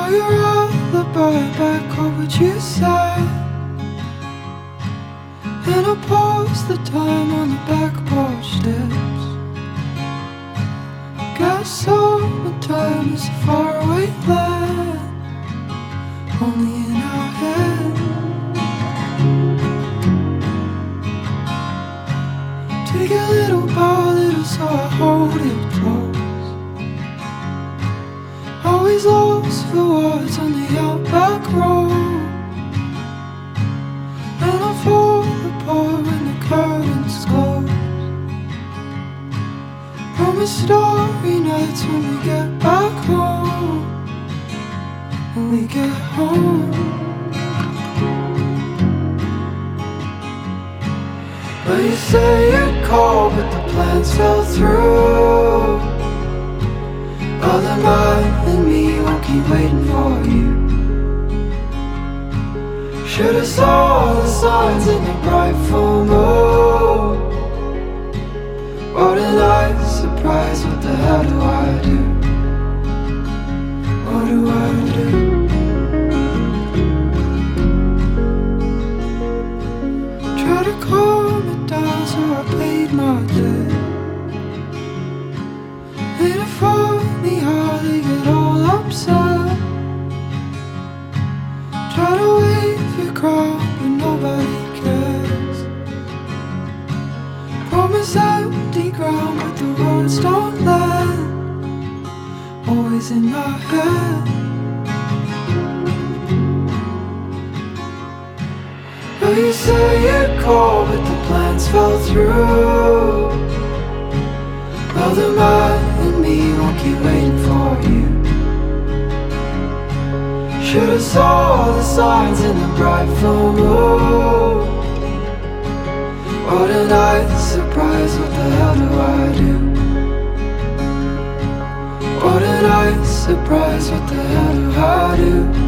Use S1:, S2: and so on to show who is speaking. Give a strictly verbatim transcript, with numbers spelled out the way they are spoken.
S1: Call your alibi back, what would you say? And I'll pause the time on the back porch steps. Guess summertime is a faraway land, only in our head. Take a little by little so I hold it close. Always lost for words on the outback road, and I fall apart when the curtains close. Promise starry nights when we get back home. When we get home. Well, you say you'd call, but the plans fell through. Other mind and me won't keep waiting for you. Should've saw the signs in the bright full moon. What a nice surprise, what the hell do I do? What do I do? Try to calm it down so I paid my debt. Ain't it funny how they get all upset? Try to wave your crown but nobody cares. Promise empty ground but the words don't land. Always in my head. Well, you say you'd call but the plans fell through. Well, the man and me won't keep waiting for you. Should've saw the signs in the bright full moon. What a nice surprise, what the hell do I do? What a nice surprise, what the hell do I do?